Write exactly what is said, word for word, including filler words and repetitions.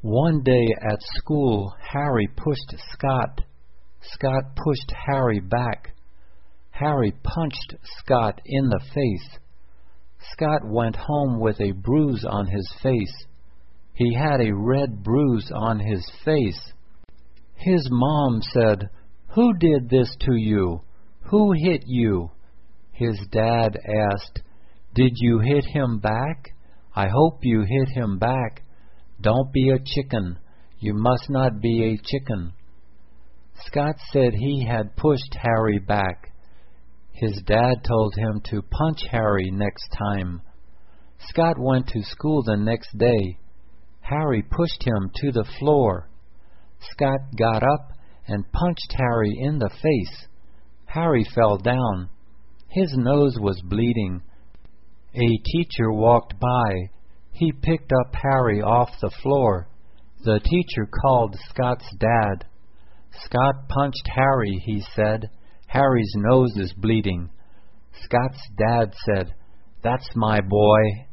One day at school, Harry pushed Scott. Scott pushed Harry back. Harry punched Scott in the face. Scott went home with a bruise on his face. He had a red bruise on his face. His mom said, "Who did this to you? Who hit you?" His dad asked, "Did you hit him back? I hope you hit him back. Don't be a chicken. You must not be a chicken." Scott said he had pushed Harry back. His dad told him to punch Harry next time. Scott went to school the next day. Harry pushed him to the floor. Scott got up and punched Harry in the face. Harry fell down. His nose was bleeding. A teacher walked by. He picked up Harry off the floor. The teacher called Scott's dad. "Scott punched Harry," he said. "Harry's nose is bleeding." Scott's dad said, "That's my boy."